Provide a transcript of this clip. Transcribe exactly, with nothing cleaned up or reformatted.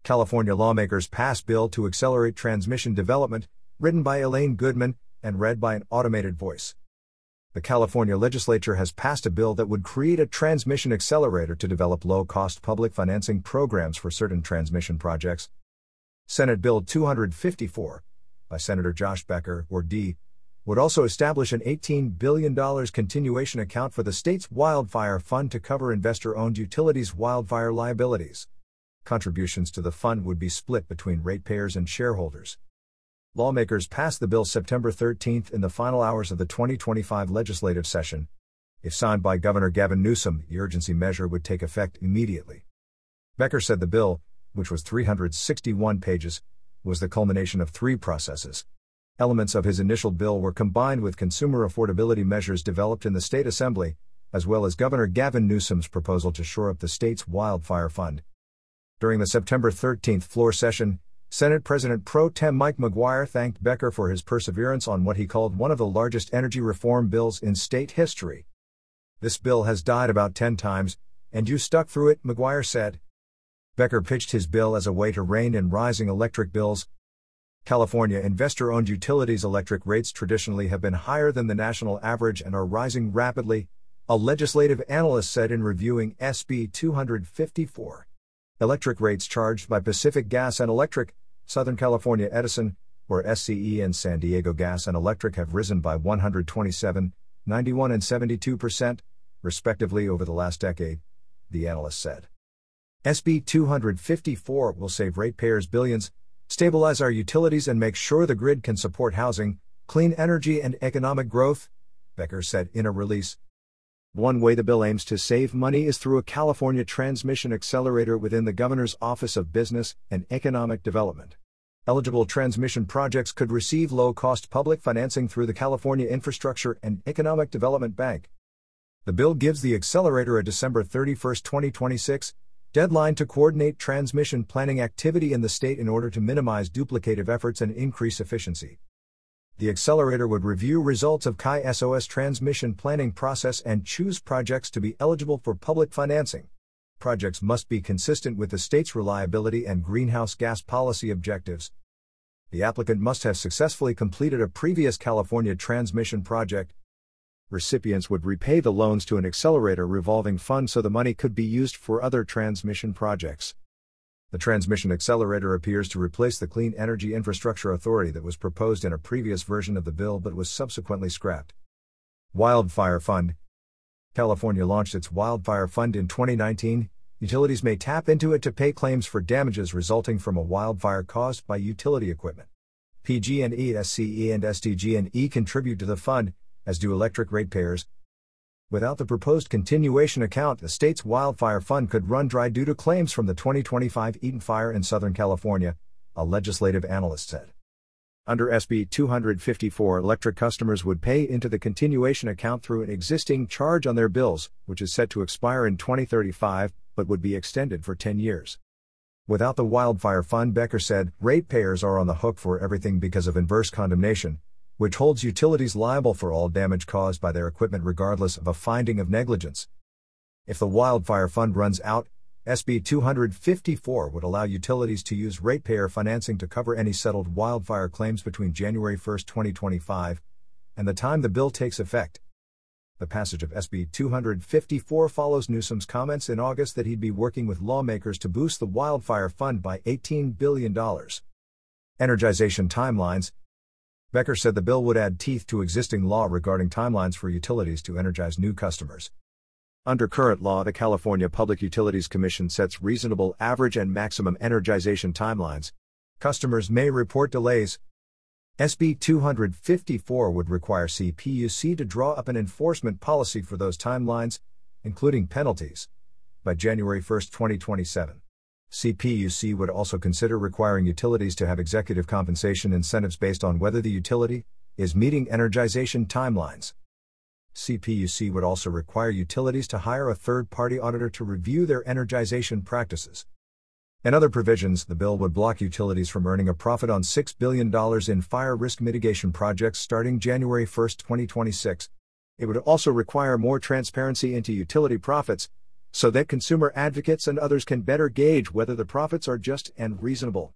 California lawmakers pass bill to accelerate transmission development, written by Elaine Goodman, and read by an automated voice. The California legislature has passed a bill that would create a transmission accelerator to develop low-cost public financing programs for certain transmission projects. Senate Bill two fifty-four, by Senator Josh Becker, or D., would also establish an eighteen billion dollars continuation account for the state's wildfire fund to cover investor-owned utilities' wildfire liabilities. Contributions to the fund would be split between ratepayers and shareholders. Lawmakers passed the bill September thirteenth in the final hours of the twenty twenty-five legislative session. If signed by Governor Gavin Newsom, the urgency measure would take effect immediately. Becker said the bill, which was three hundred sixty-one pages, was the culmination of three processes. Elements of his initial bill were combined with consumer affordability measures developed in the state assembly, as well as Governor Gavin Newsom's proposal to shore up the state's wildfire fund. During the September thirteenth floor session, Senate President Pro Tem Mike McGuire thanked Becker for his perseverance on what he called one of the largest energy reform bills in state history. "This bill has died about ten times, and you stuck through it," McGuire said. Becker pitched his bill as a way to rein in rising electric bills. California investor-owned utilities' electric rates traditionally have been higher than the national average and are rising rapidly, a legislative analyst said in reviewing S B two fifty-four. Electric rates charged by Pacific Gas and Electric, Southern California Edison, or S C E, and San Diego Gas and Electric have risen by one hundred twenty-seven, ninety-one and seventy-two percent, respectively over the last decade, the analyst said. S B two fifty-four will save ratepayers billions, stabilize our utilities and make sure the grid can support housing, clean energy and economic growth, Becker said in a release. One way the bill aims to save money is through a California transmission accelerator within the Governor's Office of Business and Economic Development. Eligible transmission projects could receive low-cost public financing through the California Infrastructure and Economic Development Bank. The bill gives the accelerator a December thirty-first, twenty twenty-six, deadline to coordinate transmission planning activity in the state in order to minimize duplicative efforts and increase efficiency. The accelerator would review results of C I S O S transmission planning process and choose projects to be eligible for public financing. Projects must be consistent with the state's reliability and greenhouse gas policy objectives. The applicant must have successfully completed a previous California transmission project. Recipients would repay the loans to an accelerator revolving fund so the money could be used for other transmission projects. The Transmission Accelerator appears to replace the Clean Energy Infrastructure Authority that was proposed in a previous version of the bill but was subsequently scrapped. Wildfire Fund. California launched its Wildfire Fund in twenty nineteen. Utilities may tap into it to pay claims for damages resulting from a wildfire caused by utility equipment. P G and E, S C E and S D G and E contribute to the fund, as do electric ratepayers. Without the proposed continuation account, the state's wildfire fund could run dry due to claims from the twenty twenty-five Eaton fire in Southern California, a legislative analyst said. Under S B two fifty-four, electric customers would pay into the continuation account through an existing charge on their bills, which is set to expire in twenty thirty-five, but would be extended for ten years. Without the wildfire fund, Becker said, ratepayers are on the hook for everything because of inverse condemnation, which holds utilities liable for all damage caused by their equipment regardless of a finding of negligence. If the wildfire fund runs out, S B two fifty-four would allow utilities to use ratepayer financing to cover any settled wildfire claims between January first, twenty twenty-five, and the time the bill takes effect. The passage of S B two fifty-four follows Newsom's comments in August that he'd be working with lawmakers to boost the wildfire fund by eighteen billion dollars. Energization timelines. Becker said the bill would add teeth to existing law regarding timelines for utilities to energize new customers. Under current law, the California Public Utilities Commission sets reasonable average and maximum energization timelines. Customers may report delays. S B two fifty-four would require C P U C to draw up an enforcement policy for those timelines, including penalties, by January first, twenty twenty-seven. C P U C would also consider requiring utilities to have executive compensation incentives based on whether the utility is meeting energization timelines. C P U C would also require utilities to hire a third-party auditor to review their energization practices. In other provisions, the bill would block utilities from earning a profit on six billion dollars in fire risk mitigation projects starting January first, twenty twenty-six. It would also require more transparency into utility profits, so that consumer advocates and others can better gauge whether the profits are just and reasonable.